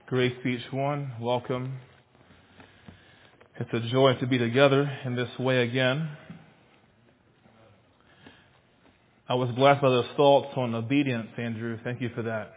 Grace to each one. Welcome. It's a joy to be together in this way again. I was blessed by those thoughts on obedience, Andrew. Thank you for that.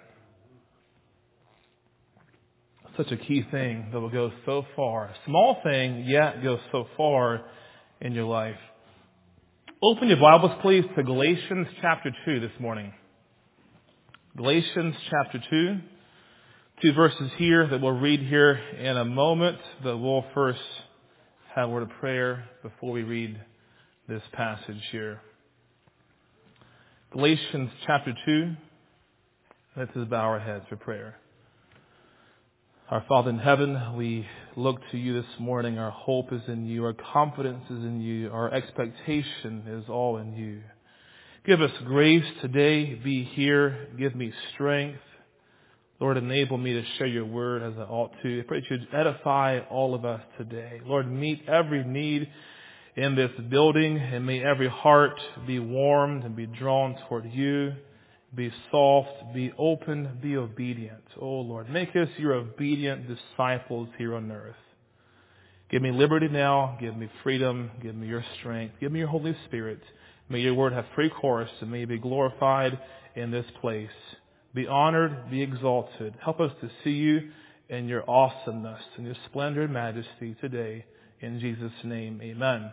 Such a key thing that will go so far. A small thing, yet goes so far in your life. Open your Bibles, please, to Galatians chapter 2 this morning. Galatians chapter 2. Two verses here that we'll read here in a moment, but we'll first have a word of prayer before we read this passage here. Galatians chapter 2. Let's just bow our heads for prayer. Our Father in heaven, we look to you this morning. Our hope is in you. Our confidence is in you. Our expectation is all in you. Give us grace today. Be here. Give me strength. Lord, enable me to share your word as I ought to. I pray that you'd edify all of us today. Lord, meet every need in this building, and may every heart be warmed and be drawn toward you. Be soft, be open, be obedient. Oh Lord, make us your obedient disciples here on earth. Give me liberty now. Give me freedom. Give me your strength. Give me your Holy Spirit. May your word have free course, and may it be glorified in this place. Be honored, be exalted. Help us to see you in your awesomeness and your splendor and majesty today. In Jesus' name, amen.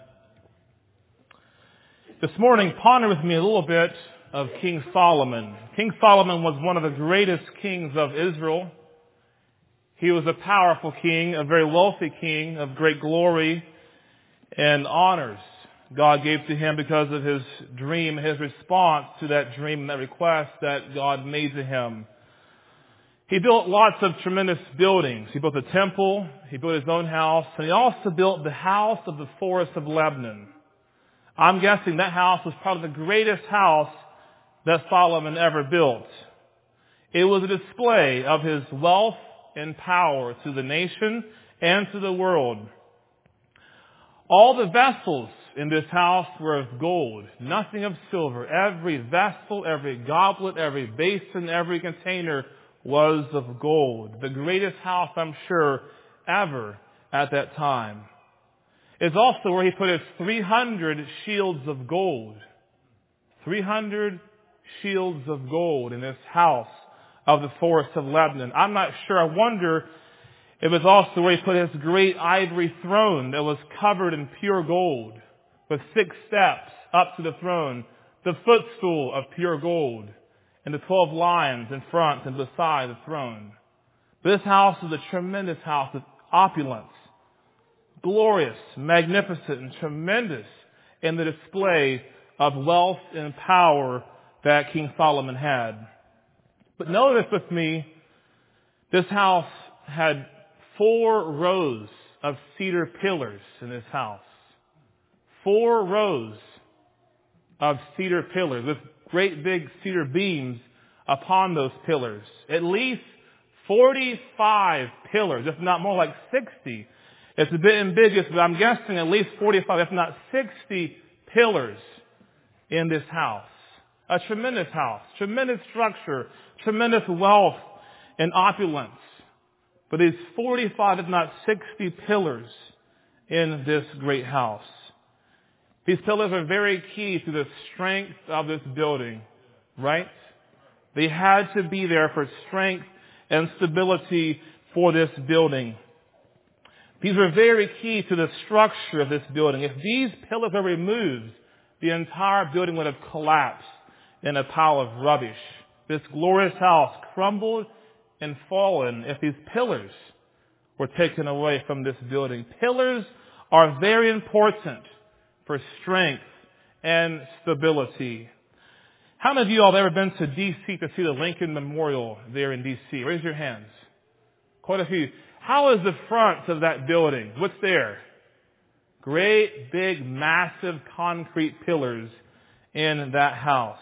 This morning, ponder with me a little bit of King Solomon. King Solomon was one of the greatest kings of Israel. He was a powerful king, a very wealthy king of great glory and honors God gave to him because of his dream, his response to that dream, that request that God made to him. He built lots of tremendous buildings. He built a temple, he built his own house, and he also built the house of the forest of Lebanon. I'm guessing that house was probably the greatest house that Solomon ever built. It was a display of his wealth and power to the nation and to the world. All the vessels in this house were of gold, nothing of silver. Every vessel, every goblet, every basin, every container was of gold. The greatest house, I'm sure, ever at that time. It's also where he put his 300 shields of gold. 300 shields of gold in this house of the forest of Lebanon. I'm not sure. I wonder if it's also where he put his great ivory throne that was covered in pure gold, with 6 steps up to the throne, the footstool of pure gold, and the 12 lions in front and beside the throne. This house is a tremendous house of opulence, glorious, magnificent, and tremendous in the display of wealth and power that King Solomon had. But notice with me, this house had 4 rows of cedar pillars in this house. 4 rows of cedar pillars with great big cedar beams upon those pillars. At least 45 pillars, if not more, like 60. It's a bit ambiguous, but I'm guessing at least 45, if not 60 pillars in this house. A tremendous house, tremendous structure, tremendous wealth and opulence. But these 45, if not 60 pillars in this great house. These pillars are very key to the strength of this building, right? They had to be there for strength and stability for this building. These were very key to the structure of this building. If these pillars were removed, the entire building would have collapsed in a pile of rubbish. This glorious house crumbled and fallen if these pillars were taken away from this building. Pillars are very important for strength and stability. How many of you all have ever been to D.C. to see the Lincoln Memorial there in D.C.? Raise your hands. Quite a few. How is the front of that building? What's there? Great, big, massive concrete pillars in that house.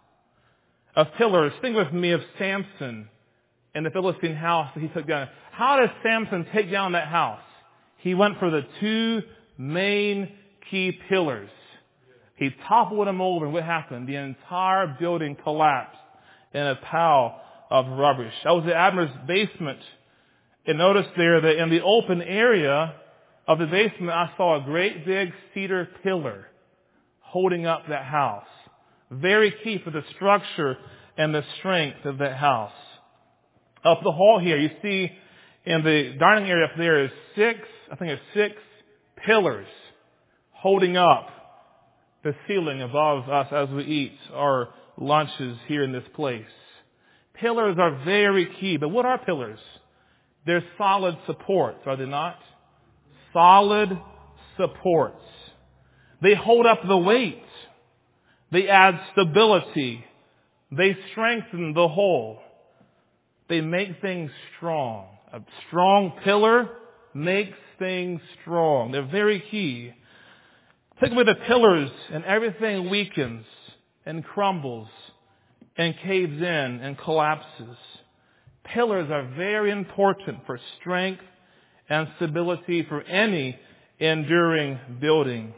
Of pillars, think with me of Samson and the Philistine house that he took down. How does Samson take down that house? He went for the 2 main key pillars. He toppled them over, and what happened? The entire building collapsed in a pile of rubbish. I was at Abner's basement And notice there that in the open area of the basement, I saw a great big cedar pillar holding up that house. Very key for the structure and the strength of that house. Up the hall here, you see in the dining area up there is six pillars holding up the ceiling above us as we eat our lunches here in this place. Pillars are very key. But what are pillars? They're solid supports, are they not? Solid supports. They hold up the weight. They add stability. They strengthen the whole. They make things strong. A strong pillar makes things strong. They're very key. Take away the pillars and everything weakens and crumbles and caves in and collapses. Pillars are very important for strength and stability for any enduring building.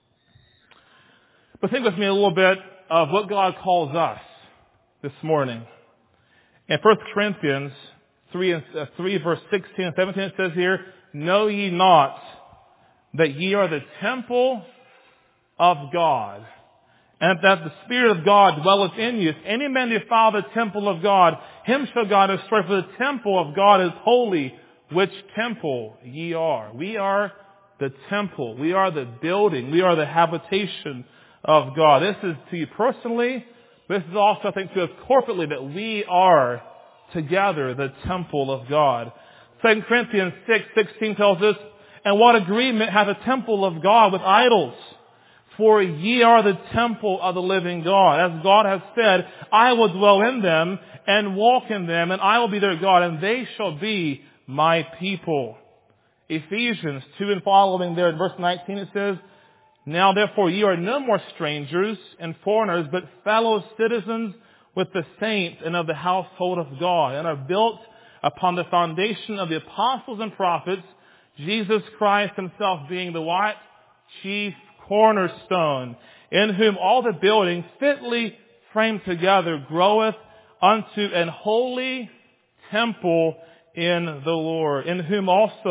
But think with me a little bit of what God calls us this morning. In 1 Corinthians 3 verse 16 and 17 it says here, "Know ye not that ye are the temple of God, and that the Spirit of God dwelleth in you. If any man defile the temple of God, him shall God destroy. For the temple of God is holy, which temple ye are." We are the temple. We are the building. We are the habitation of God. This is to you personally. This is also, I think, to us corporately, that we are together the temple of God. 2 Corinthians 6:16 tells us, "And what agreement hath the temple of God with idols? For ye are the temple of the living God. As God has said, I will dwell in them and walk in them, and I will be their God, and they shall be my people." Ephesians 2 and following there in verse 19 it says, "Now therefore ye are no more strangers and foreigners, but fellow citizens with the saints and of the household of God, and are built upon the foundation of the apostles and prophets, Jesus Christ himself being the what? Chief cornerstone, in whom all the building fitly framed together groweth unto an holy temple in the Lord, in whom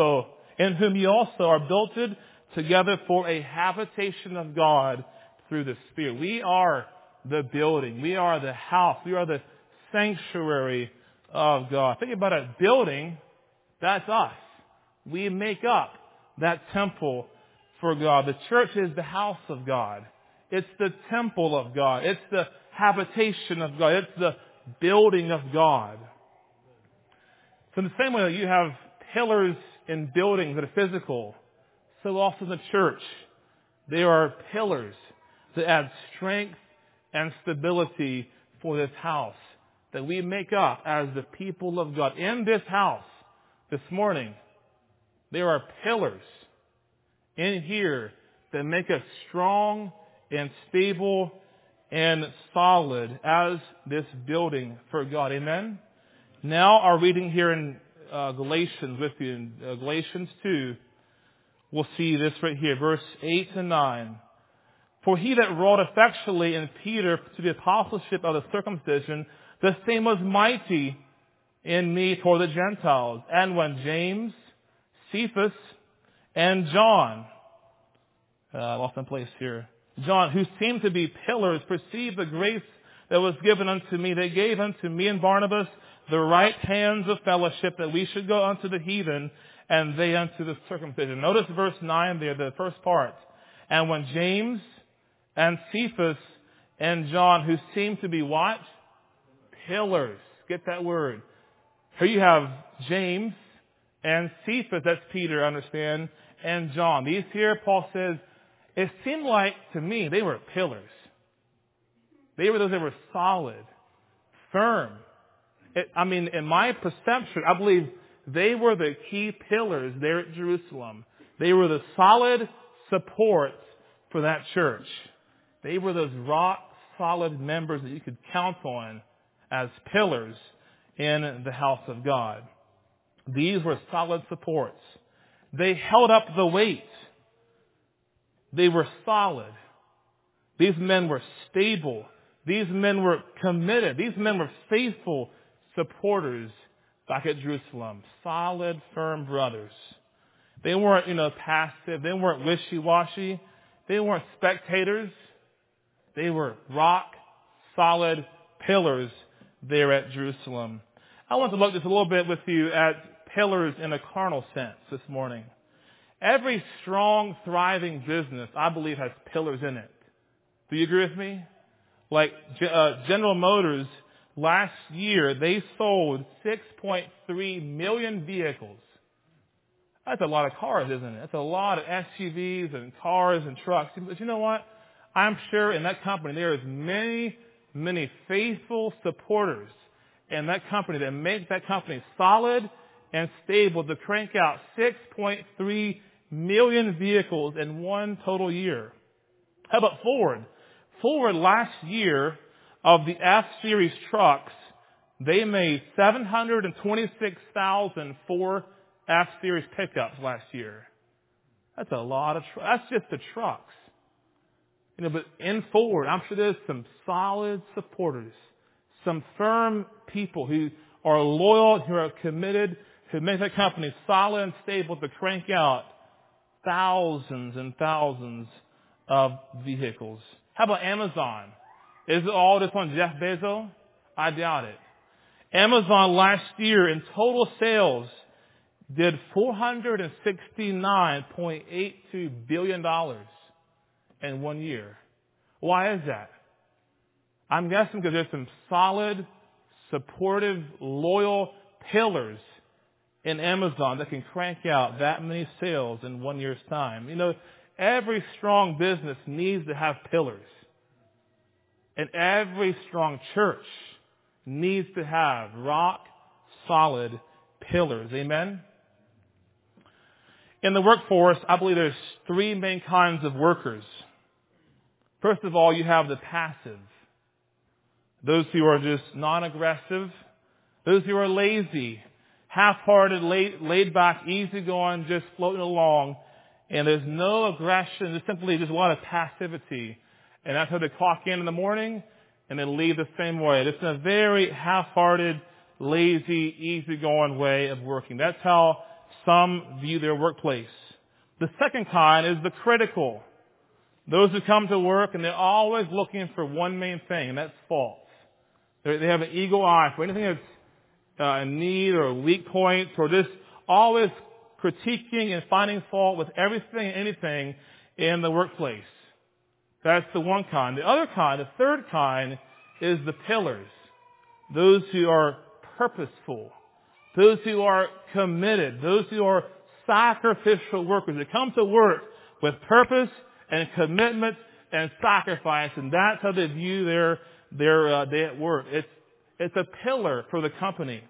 ye also are built together for a habitation of God through the Spirit." We are the building. We are the house. We are the sanctuary of God. Think about a building. That's us. We make up that temple for God. The church is the house of God. It's the temple of God. It's the habitation of God. It's the building of God. So in the same way that you have pillars in buildings that are physical, so also in the church, there are pillars that add strength and stability for this house that we make up as the people of God. In this house this morning, there are pillars in here that make us strong and stable and solid as this building for God. Amen? Now our reading here in Galatians with you, in Galatians 2, we'll see this right here, verse 8 and 9. "For he that wrought effectually in Peter to the apostleship of the circumcision, the same was mighty in me toward the Gentiles. And when James, Cephas, and John," I lost my place here, "John, who seemed to be pillars, perceived the grace that was given unto me, they gave unto me and Barnabas the right hands of fellowship, that we should go unto the heathen, and they unto the circumcision." Notice verse 9 there, the first part. "And when James and Cephas and John," who seemed to be what? Pillars. Get that word. Here you have James and Cephas, that's Peter, understand, and John. These here, Paul says, it seemed like to me they were pillars. They were those that were solid, firm. In my perception, I believe they were the key pillars there at Jerusalem. They were the solid supports for that church. They were those rock-solid members that you could count on as pillars in the house of God. These were solid supports. They held up the weight. They were solid. These men were stable. These men were committed. These men were faithful supporters back at Jerusalem. Solid, firm brothers. They weren't, passive. They weren't wishy-washy. They weren't spectators. They were rock, solid pillars there at Jerusalem. I want to look just a little bit with you at pillars in a carnal sense this morning. Every strong, thriving business, I believe, has pillars in it. Do you agree with me? Like General Motors, last year, they sold 6.3 million vehicles. That's a lot of cars, isn't it? That's a lot of SUVs and cars and trucks. But you know what? I'm sure in that company there is many, many faithful supporters in that company that make that company solid and stable to crank out 6.3 million vehicles in one total year. How about Ford? Ford last year, of the F-Series trucks, they made 726,004 F-Series pickups last year. That's a lot of that's just the trucks. But in Ford, I'm sure there's some solid supporters, some firm people who are loyal, who are committed, who make that company solid and stable to crank out thousands and thousands of vehicles. How about Amazon? Is it all just on Jeff Bezos? I doubt it. Amazon last year in total sales did $469.82 billion in 1 year. Why is that? I'm guessing because there's some solid, supportive, loyal pillars in Amazon that can crank out that many sales in 1 year's time. Every strong business needs to have pillars. And every strong church needs to have rock solid pillars. Amen? In the workforce, I believe there's three main kinds of workers. First of all, you have the passive. Those who are just non-aggressive. Those who are lazy, half-hearted, laid back, easygoing, just floating along. And there's no aggression. There's simply just a lot of passivity. And that's how they clock in the morning and then leave the same way. It's a very half-hearted, lazy, easygoing way of working. That's how some view their workplace. The second kind is the critical. Those who come to work and they're always looking for one main thing, and that's faults. They have an eagle eye for anything that's a need or weak points, or just always critiquing and finding fault with everything and anything in the workplace. That's the one kind. The other kind, the third kind, is the pillars. Those who are purposeful. Those who are committed. Those who are sacrificial workers. They come to work with purpose and commitment and sacrifice, and that's how they view their day at work. It's a pillar for the company.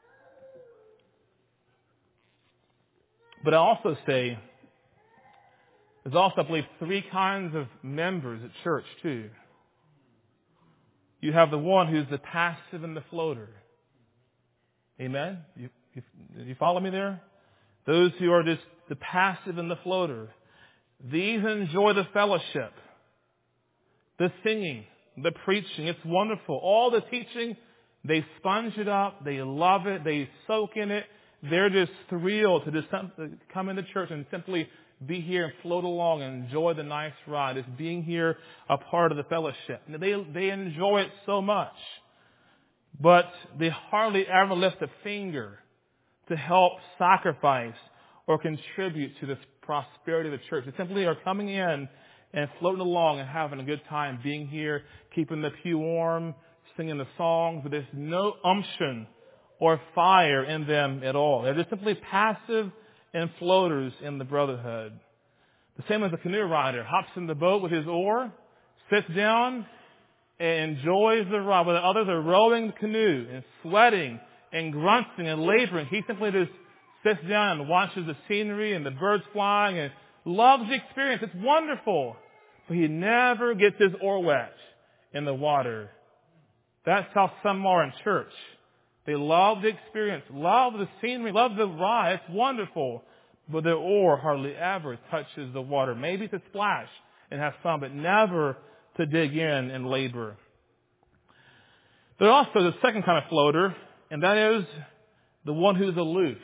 But I also say, there's also, I believe, three kinds of members at church, too. You have the one who's the passive and the floater. Amen? You follow me there? Those who are just the passive and the floater. These enjoy the fellowship, the singing, the preaching. It's wonderful. All the teaching, they sponge it up. They love it. They soak in it. They're just thrilled to just come into church and simply be here and float along and enjoy the nice ride. It's being here a part of the fellowship. They enjoy it so much. But they hardly ever lift a finger to help sacrifice or contribute to the prosperity of the church. They simply are coming in and floating along and having a good time being here, keeping the pew warm, singing the songs, but there's no umption or fire in them at all. They're just simply passive and floaters in the brotherhood. The same as a canoe rider, hops in the boat with his oar, sits down, and enjoys the ride. While the others are rowing the canoe and sweating and grunting and laboring, he simply just sits down and watches the scenery and the birds flying and loves the experience. It's wonderful. But he never gets his oar wet in the water. That's how some are in church. They love the experience, love the scenery, love the ride. It's wonderful. But their oar hardly ever touches the water. Maybe to splash and have fun, but never to dig in and labor. There's also the second kind of floater, and that is the one who's aloof,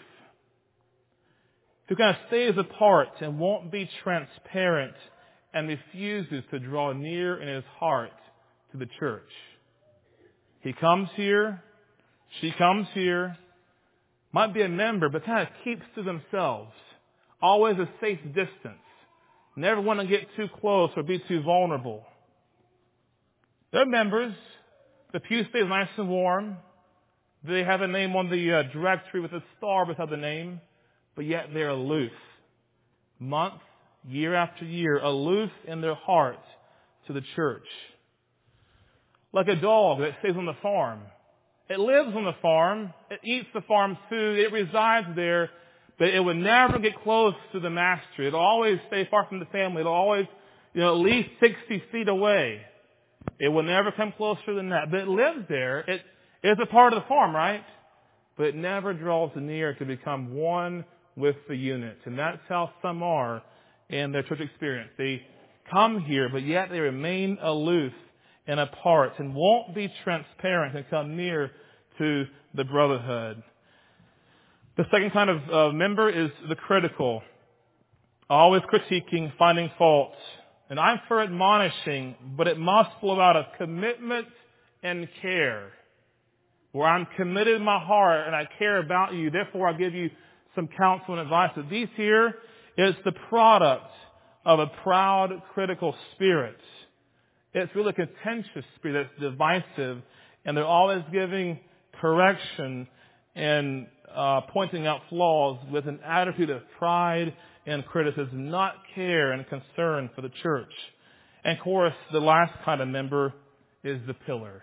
who kind of stays apart and won't be transparent and refuses to draw near in his heart to the church. He comes here, she comes here, might be a member, but kind of keeps to themselves. Always a safe distance. Never want to get too close or be too vulnerable. They're members. The pew stays nice and warm. They have a name on the directory with a star beside the name, but yet they're aloof. Month, year after year, aloof in their hearts to the church. Like a dog that stays on the farm. It lives on the farm. It eats the farm's food. It resides there, but it would never get close to the master. It'll always stay far from the family. It'll always, at least 60 feet away. It will never come closer than that. But it lives there. It is a part of the farm, right? But it never draws near to become one with the unit. And that's how some are in their church experience. They come here, but yet they remain aloof and apart and won't be transparent and come near to the brotherhood. The second kind of member is the critical. Always critiquing, finding faults. And I'm for admonishing, but it must flow out of commitment and care. Where I'm committed in my heart and I care about you, therefore I give you some counsel and advice. But these here is the product of a proud, critical spirit. It's really a contentious spirit that's divisive, and they're always giving correction and pointing out flaws with an attitude of pride and criticism, not care and concern for the church. And of course, the last kind of member is the pillar.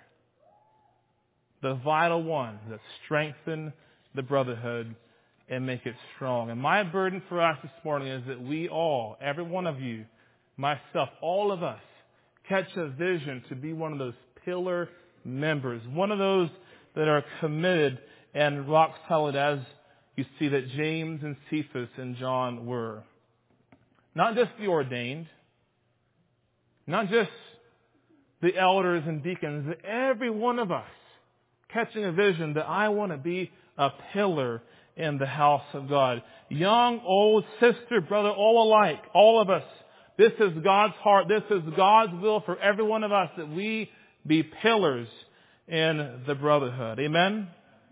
The vital one that strengthens the brotherhood and make it strong. And my burden for us this morning is that we all, every one of you, myself, all of us, catch a vision to be one of those pillar members, one of those that are committed and rock solid, as you see that James and Cephas and John were. Not just the ordained, not just the elders and deacons, but every one of us catching a vision that I want to be a pillar in the house of God. Young, old, sister, brother, all alike, all of us. This is God's heart. This is God's will for every one of us, that we be pillars in the brotherhood. Amen?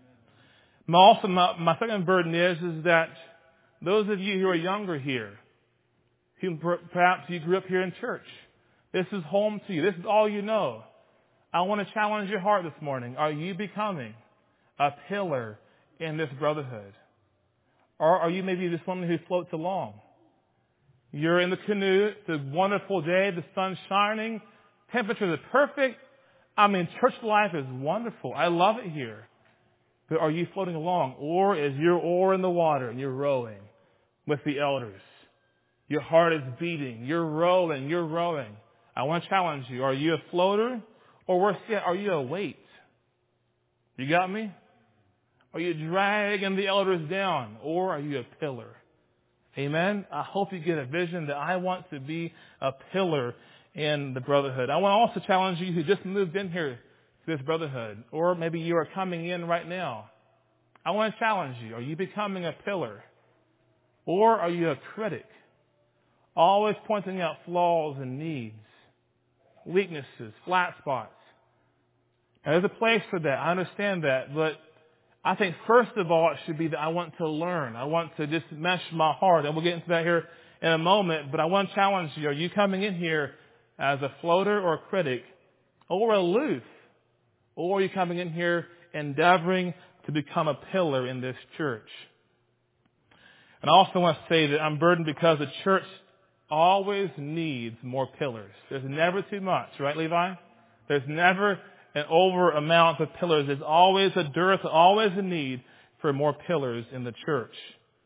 My second burden is that those of you who are younger here, who perhaps you grew up here in church, this is home to you. This is all you know. I want to challenge your heart this morning. Are you becoming a pillar in this brotherhood? Or are you maybe just someone who floats along? You're in the canoe. It's a wonderful day. The sun's shining. Temperatures are perfect. Church life is wonderful. I love it here. But are you floating along? Or is your oar in the water and you're rowing with the elders? Your heart is beating. You're rowing. You're rowing. I want to challenge you. Are you a floater? Or worse yet, are you a weight? You got me? Are you dragging the elders down? Or are you a pillar? Amen? I hope you get a vision that I want to be a pillar in the brotherhood. I want to also challenge you who just moved in here to this brotherhood, or maybe you are coming in right now. I want to challenge you. Are you becoming a pillar? Or are you a critic? Always pointing out flaws and needs, weaknesses, flat spots. And there's a place for that. I understand that. But I think first of all, it should be that I want to learn. I want to just mesh my heart. And we'll get into that here in a moment. But I want to challenge you. Are you coming in here as a floater or a critic, or aloof? Or are you coming in here endeavoring to become a pillar in this church? And I also want to say that I'm burdened because the church always needs more pillars. There's never too much, right, Levi? There's never an over amount of pillars. There's always a dearth, always a need for more pillars in the church.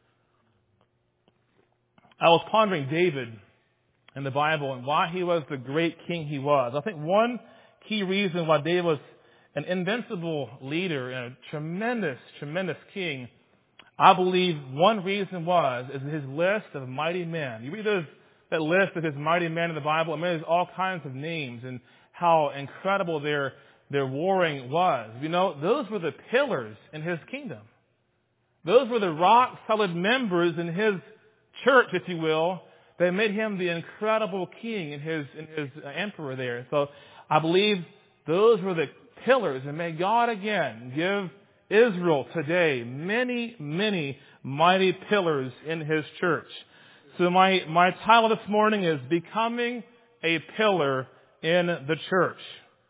I was pondering David in the Bible and why he was the great king he was. I think one key reason why David was an invincible leader and a tremendous, tremendous king, I believe one reason is his list of mighty men. You read that list of his mighty men in the Bible, there's all kinds of names and how incredible their warring was. Those were the pillars in his kingdom. Those were the rock-solid members in his church, if you will, that made him the incredible king and his emperor there. So I believe those were the pillars. And may God again give Israel today many, many mighty pillars in his church. So my title this morning is Becoming a Pillar in the Church.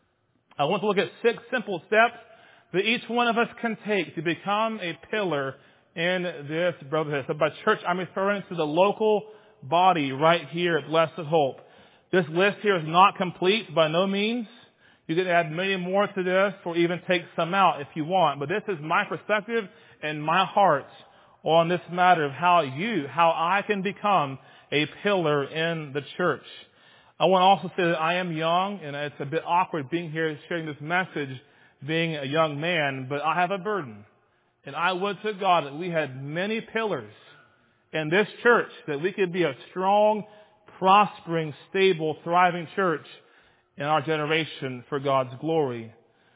I want to look at 6 simple steps that each one of us can take to become a pillar in this brotherhood. So by church, I'm referring to the local body right here at Blessed Hope. This list here is not complete by no means. You can add many more to this or even take some out if you want. But this is my perspective and my heart on this matter of how I can become a pillar in the church. I want to also say that I am young, and it's a bit awkward being here sharing this message being a young man, but I have a burden. And I would to God that we had many pillars in this church, that we could be a strong, prospering, stable, thriving church in our generation for God's glory.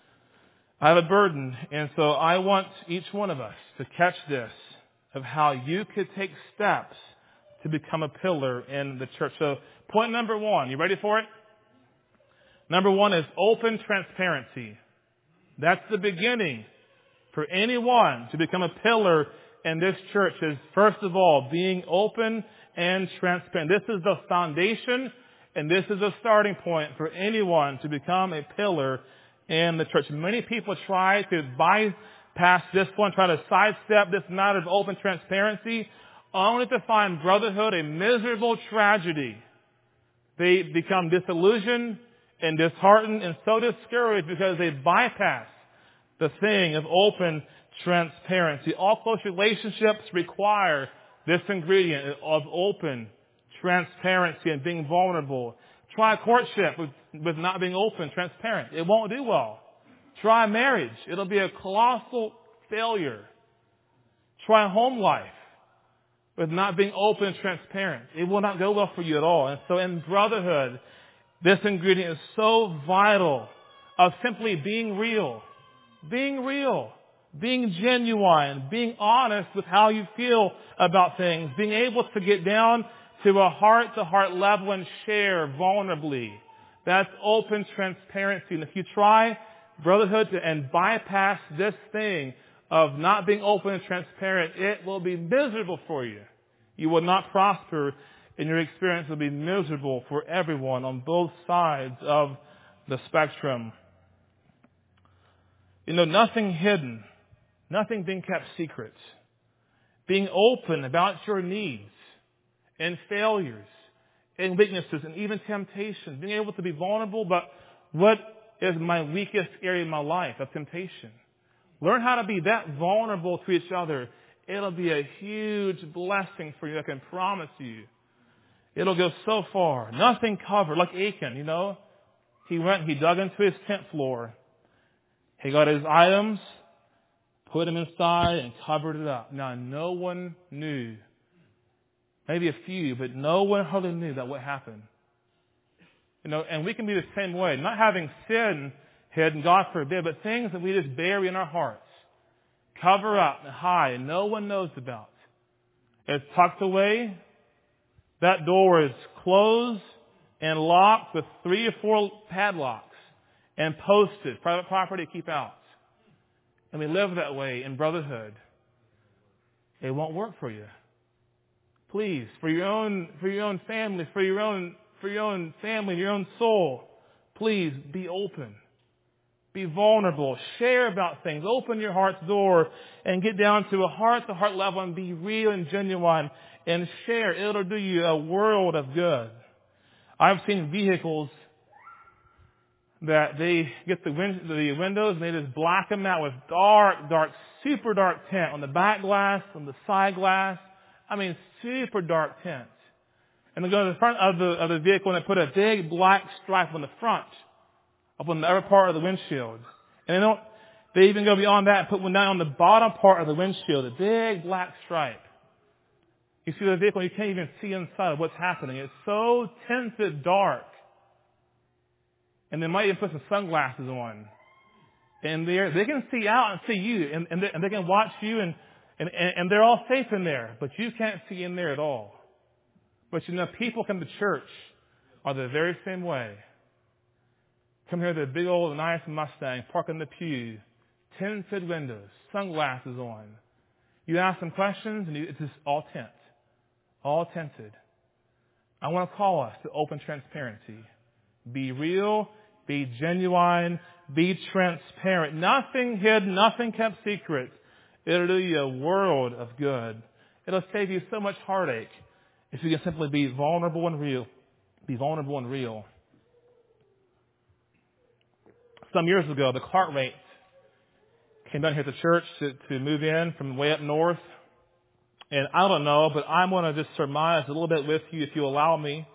I have a burden, and so I want each one of us to catch this, of how you could take steps to become a pillar in the church. So point number 1, you ready for it? Number 1 is open transparency. That's the beginning for anyone to become a pillar in this church, is first of all being open and transparent. This is the foundation, and this is a starting point for anyone to become a pillar in the church. Many people try to bypass this one, try to sidestep this matter of open transparency, only to find brotherhood a miserable tragedy. They become disillusioned and disheartened and so discouraged because they bypass the thing of open transparency. All close relationships require this ingredient of open transparency and being vulnerable. Try courtship with not being open, transparent. It won't do well. Try marriage. It'll be a colossal failure. Try home life with not being open and transparent. It will not go well for you at all. And so in brotherhood, this ingredient is so vital of simply being real, being genuine, being honest with how you feel about things, being able to get down to a heart-to-heart level and share vulnerably. That's open transparency. And if you try brotherhood and bypass this thing of not being open and transparent, it will be miserable for you. You will not prosper, and your experience will be miserable for everyone on both sides of the spectrum. Nothing hidden, nothing being kept secret. Being open about your needs and failures and weaknesses and even temptation. Being able to be vulnerable, but what is my weakest area in my life of temptation? Learn how to be that vulnerable to each other. It'll be a huge blessing for you, I can promise you. It'll go so far. Nothing covered, like Achan, he dug into his tent floor. He got his items, put them inside, and covered it up. Now, no one knew. Maybe a few, but no one hardly knew that what happened. And we can be the same way. Not having sin hidden, God forbid, but things that we just bury in our hearts. Cover up and hide, and no one knows about. It's tucked away. That door is closed and locked with 3 or 4 padlocks and posted. Private property, keep out. And we live that way in brotherhood. It won't work for you. Please, for your own family, for your own family, your own soul, please be open. Be vulnerable. Share about things. Open your heart's door and get down to a heart-to-heart level and be real and genuine and share. It'll do you a world of good. I've seen vehicles that they get the windows and they just black them out with dark, super dark tint on the back glass, on the side glass. I mean, super dark tint. And they go to the front of the vehicle and they put a big black stripe on the front, up on the upper part of the windshield. And they even go beyond that and put one down on the bottom part of the windshield, a big black stripe. You see the vehicle and you can't even see inside of what's happening. It's so tinted dark. And they might even put some sunglasses on. And they can see out and see you. And they can watch you. And they're all safe in there, but you can't see in there at all. But you know, people come to church are the very same way. Come here with a big old nice Mustang, park in the pew, tinted windows, sunglasses on. You ask them questions, and it's just all tint, all tinted. I want to call us to open transparency. Be real, be genuine, be transparent. Nothing hidden, nothing kept secret. It'll do you a world of good. It'll save you so much heartache if you can simply be vulnerable and real. Be vulnerable and real. Some years ago, the Cartwrights came down here to church to move in from way up north. And I don't know, but I'm going to just surmise a little bit with you if you allow me.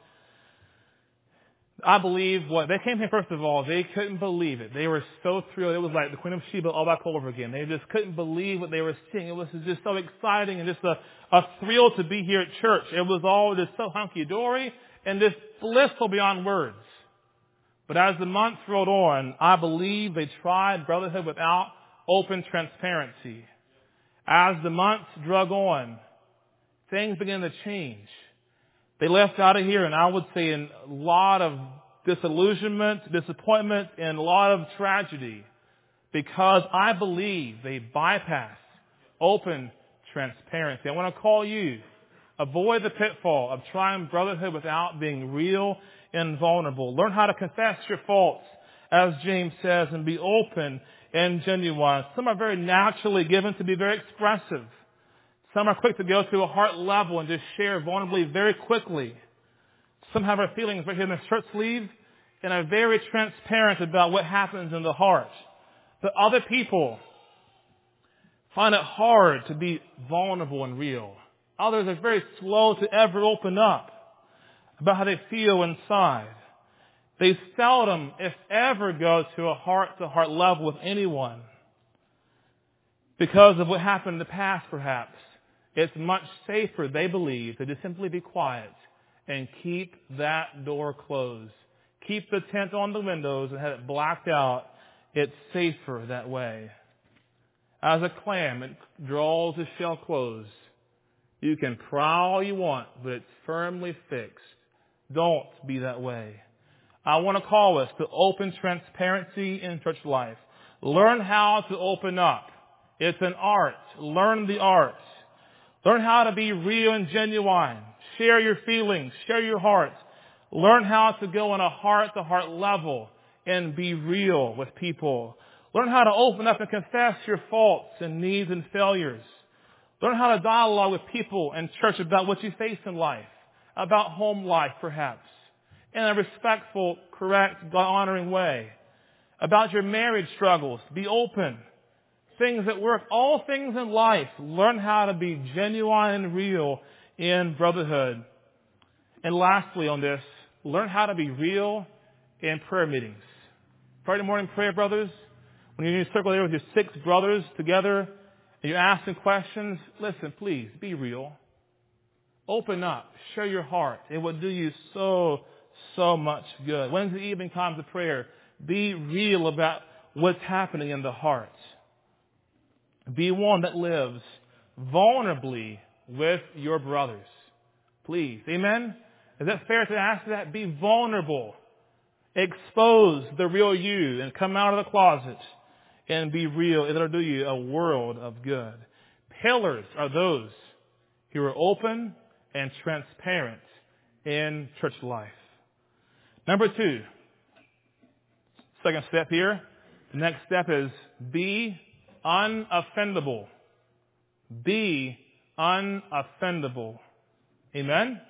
I believe they came here, first of all, they couldn't believe it. They were so thrilled. It was like the Queen of Sheba all back over again. They just couldn't believe what they were seeing. It was just so exciting and just a thrill to be here at church. It was all just so hunky-dory and just blissful beyond words. But as the months rolled on, I believe they tried brotherhood without open transparency. As the months drug on, things began to change. They left out of here, and I would say in a lot of disillusionment, disappointment, and a lot of tragedy, because I believe they bypassed open transparency. I want to call you, avoid the pitfall of trying brotherhood without being real and vulnerable. Learn how to confess your faults, as James says, and be open and genuine. Some are very naturally given to be very expressive. Some are quick to go to a heart level and just share vulnerably very quickly. Some have our feelings right here in their shirt sleeve and are very transparent about what happens in the heart. But other people find it hard to be vulnerable and real. Others are very slow to ever open up about how they feel inside. They seldom, if ever, go to a heart-to-heart level with anyone because of what happened in the past, perhaps. It's much safer, they believe, to just simply be quiet and keep that door closed. Keep the tent on the windows and have it blacked out. It's safer that way. As a clam, it draws its shell closed. You can prowl all you want, but it's firmly fixed. Don't be that way. I want to call us to open transparency in church life. Learn how to open up. It's an art. Learn the art. Learn how to be real and genuine. Share your feelings. Share your heart. Learn how to go on a heart-to-heart level and be real with people. Learn how to open up and confess your faults and needs and failures. Learn how to dialogue with people in church about what you face in life, about home life perhaps, in a respectful, correct, God-honoring way, about your marriage struggles. Be open. Things that work, all things in life. Learn how to be genuine and real in brotherhood. And lastly on this, learn how to be real in prayer meetings. Friday morning prayer, brothers, when you're in a circle there with your 6 brothers together and you're asking questions, listen, please, be real. Open up. Share your heart. It will do you so much good. Wednesday evening times of prayer, be real about what's happening in the heart. Be one that lives vulnerably with your brothers. Please. Amen? Is that fair to ask that? Be vulnerable. Expose the real you and come out of the closet and be real. It'll do you a world of good. Pillars are those who are open and transparent in church life. Number 2. Second step here. The next step is be unoffendable. Be unoffendable. Amen?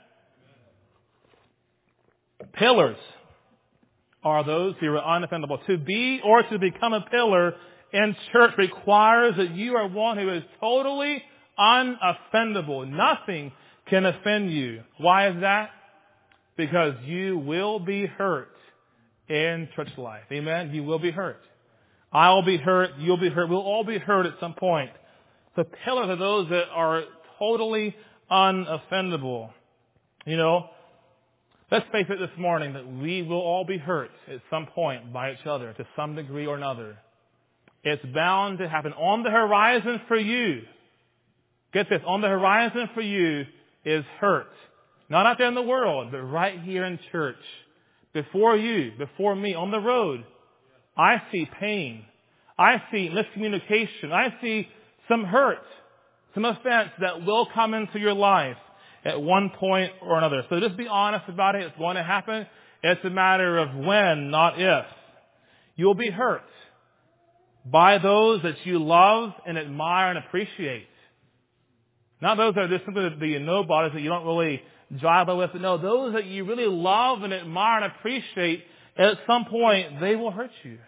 Pillars are those who are unoffendable. To be or to become a pillar in church requires that you are one who is totally unoffendable. Nothing can offend you. Why is that? Because you will be hurt in church life. Amen? You will be hurt. I'll be hurt. You'll be hurt. We'll all be hurt at some point. So pillars are those that are totally unoffendable. You know, let's face it this morning that we will all be hurt at some point by each other to some degree or another. It's bound to happen on the horizon for you. Get this, on the horizon for you is hurt. Not out there in the world, but right here in church. Before you, before me, on the road, I see pain. I see miscommunication. I see some hurt, some offense that will come into your life at one point or another. So just be honest about it. It's going to happen. It's a matter of when, not if. You'll be hurt by those that you love and admire and appreciate. Not those that are just simply the nobodies that you don't really jive with. But no, those that you really love and admire and appreciate, at some point, they will hurt you.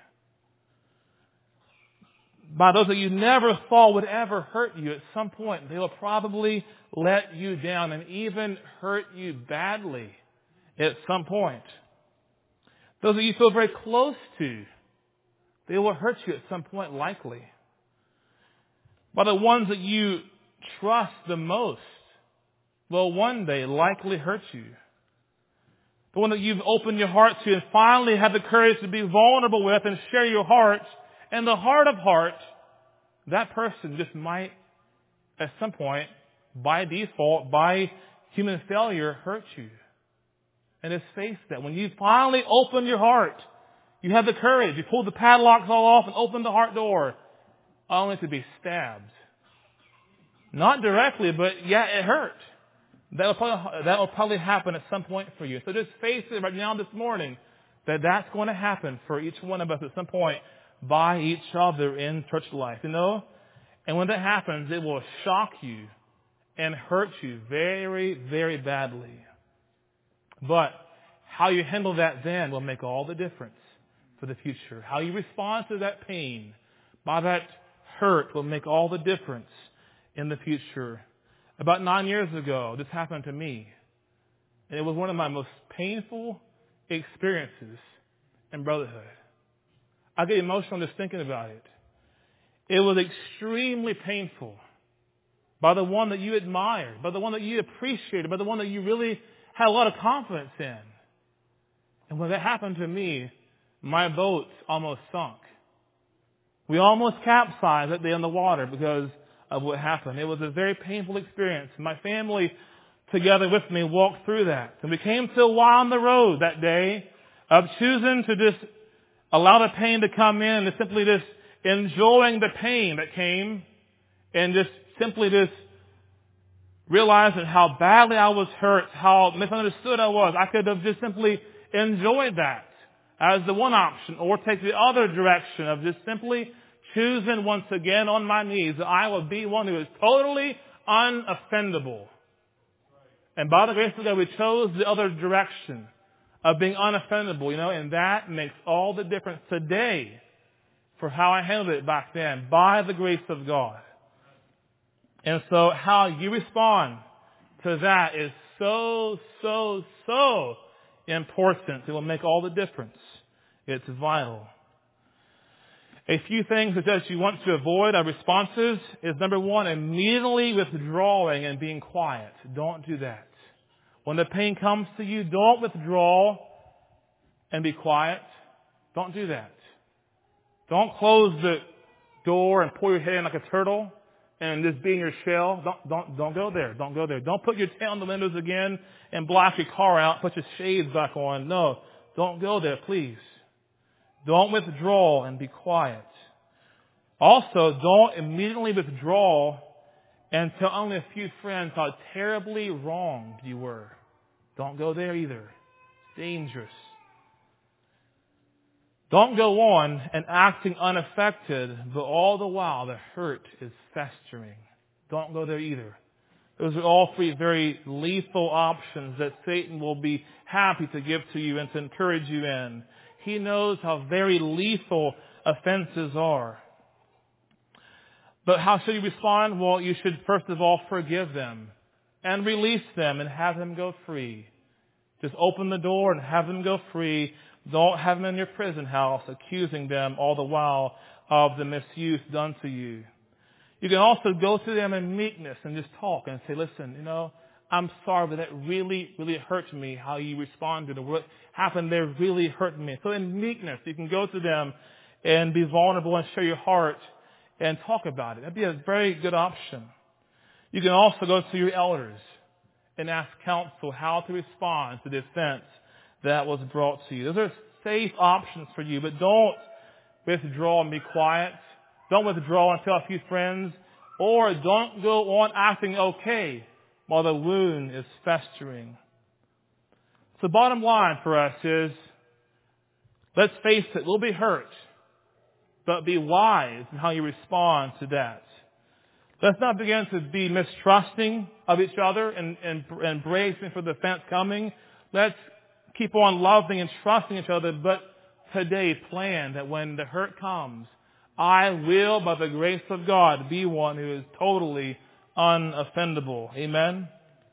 By those that you never thought would ever hurt you, at some point, they will probably let you down and even hurt you badly at some point. Those that you feel very close to, they will hurt you at some point, likely. By the ones that you trust the most will one day likely hurt you. The one that you've opened your heart to and finally have the courage to be vulnerable with and share your heart, and the heart of heart, that person just might, at some point, by default, by human failure, hurt you. And just face that. When you finally open your heart, you have the courage, you pull the padlocks all off and open the heart door, only to be stabbed. Not directly, but yeah, it hurt. That will probably happen at some point for you. So just face it right now this morning that that's going to happen for each one of us at some point by each other in church life. You know? And when that happens, it will shock you and hurt you very, very badly. But how you handle that then will make all the difference for the future. How you respond to that pain by that hurt will make all the difference in the future. About 9 years ago, this happened to me. And it was one of my most painful experiences in brotherhood. I get emotional just thinking about it. It was extremely painful by the one that you admired, by the one that you appreciated, by the one that you really had a lot of confidence in. And when that happened to me, my boat almost sunk. We almost capsized at the end of the water because of what happened. It was a very painful experience. My family, together with me, walked through that. And we came to a while on the road that day of choosing to just allow the pain to come in and simply just enjoying the pain that came and just simply just realizing how badly I was hurt, how misunderstood I was. I could have just simply enjoyed that as the one option, or take the other direction of just simply choosing once again on my knees that I will be one who is totally unoffendable. And by the grace of God, we chose the other direction of being unoffendable, and that makes all the difference today for how I handled it back then, by the grace of God. And so how you respond to that is so important. It will make all the difference. It's vital. A few things that you want to avoid our responses is, number one, immediately withdrawing and being quiet. Don't do that. When the pain comes to you, don't withdraw and be quiet. Don't do that. Don't close the door and pull your head in like a turtle and just be in your shell. Don't go there. Don't go there. Don't put your tail on the windows again and block your car out, put your shades back on. No, don't go there, please. Don't withdraw and be quiet. Also, don't immediately withdraw and tell only a few friends how terribly wronged you were. Don't go there either. It's dangerous. Don't go on and acting unaffected, but all the while the hurt is festering. Don't go there either. Those are all three very lethal options that Satan will be happy to give to you and to encourage you in. He knows how very lethal offenses are. But how should you respond? Well, you should first of all forgive them and release them and have them go free. Just open the door and have them go free. Don't have them in your prison house accusing them all the while of the misuse done to you. You can also go to them in meekness and just talk and say, listen, I'm sorry, but that really, really hurt me how you responded, or what happened there really hurt me. So in meekness, you can go to them and be vulnerable and share your heart and talk about it. That'd be a very good option. You can also go to your elders and ask counsel how to respond to the offense that was brought to you. Those are safe options for you, but don't withdraw and be quiet. Don't withdraw and tell a few friends, or don't go on acting okay while the wound is festering. So the bottom line for us is, let's face it, we'll be hurt, but be wise in how you respond to that. Let's not begin to be mistrusting of each other and bracing for the offense coming. Let's keep on loving and trusting each other, but today plan that when the hurt comes, I will, by the grace of God, be one who is totally unoffendable. Amen?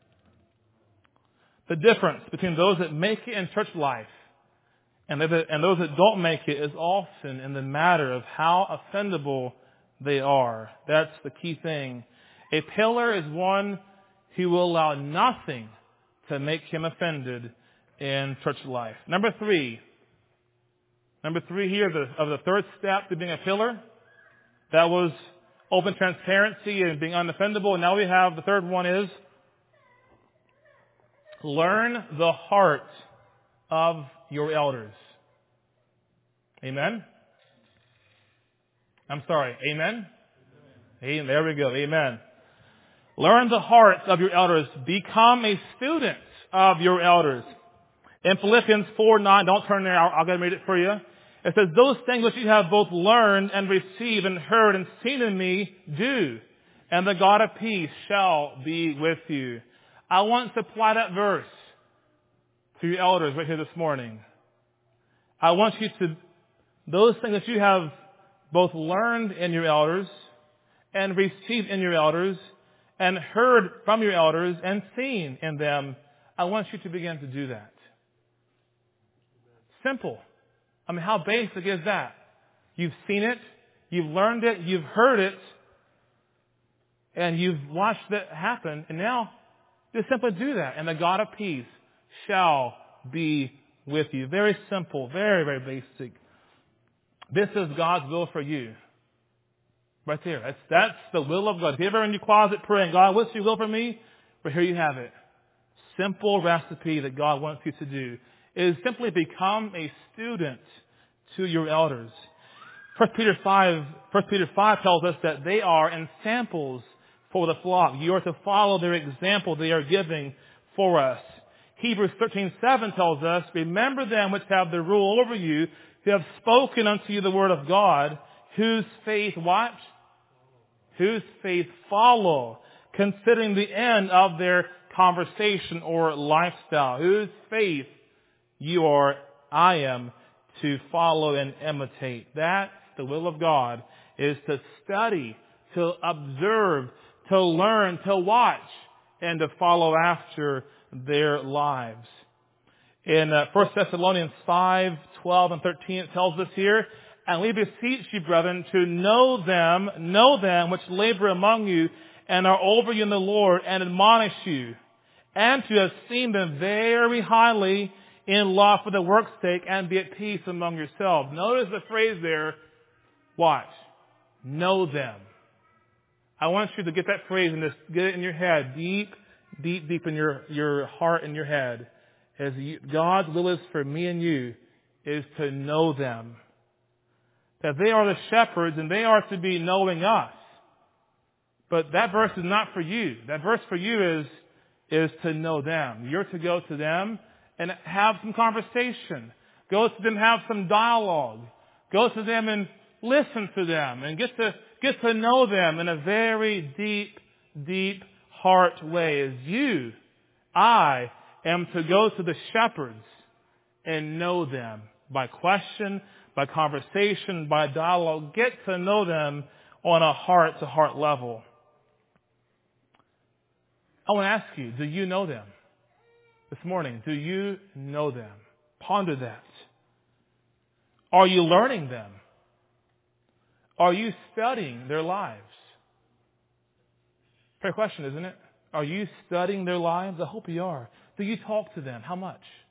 The difference between those that make it in church life and those that don't make it is often in the matter of how offendable they are. That's the key thing. A pillar is one who will allow nothing to make him offended in church life. Number three here of the third step to being a pillar, that was open transparency and being unoffendable. And now we have the third one is learn the heart of your elders. Amen? I'm sorry. Amen? Amen. There we go. Amen. Learn the hearts of your elders. Become a student of your elders. In Philippians 4:9, don't turn there. I'll go and read it for you. It says, those things which you have both learned and received and heard and seen in me, do. And the God of peace shall be with you. I want to apply that verse to your elders right here this morning. I want you to, those things that you have both learned in your elders and received in your elders and heard from your elders and seen in them, I want you to begin to do that. Simple. I mean, how basic is that? You've seen it, you've learned it, you've heard it, and you've watched it happen, and now just simply do that. And the God of peace shall be with you. Very simple, very, very basic. This is God's will for you. Right there. That's the will of God. If you're ever in your closet praying, God, what's your will for me? Well, here you have it. Simple recipe that God wants you to do is simply become a student to your elders. 1 Peter 5 tells us that they are ensamples for the flock. You are to follow their example they are giving for us. Hebrews 13:7 tells us, remember them which have the rule over you, who have spoken unto you the word of God, whose faith watch, whose faith follow, considering the end of their conversation or lifestyle, whose faith I am to follow and imitate. That's the will of God, is to study, to observe, to learn, to watch, and to follow after their lives. In 1 Thessalonians 5:12 and 13, it tells us here, and we beseech you, brethren, to know them which labor among you and are over you in the Lord and admonish you, and to esteem them very highly in love for the work's sake, and be at peace among yourselves. Notice the phrase there, watch, know them. I want you to get that phrase and just get it in your head, deep in your heart and your head. As God's will is for me and you, is to know them. That they are the shepherds and they are to be knowing us. But that verse is not for you. That verse for you is to know them. You're to go to them and have some conversation. Go to them, have some dialogue. Go to them and listen to them and get to know them in a very deep heart way. As I am to go to the shepherds and know them by question, by conversation, by dialogue. Get to know them on a heart-to-heart level. I want to ask you, do you know them? This morning, do you know them? Ponder that. Are you learning them? Are you studying their lives? Fair question, isn't it? Are you studying their lives? I hope you are. Do you talk to them? How much?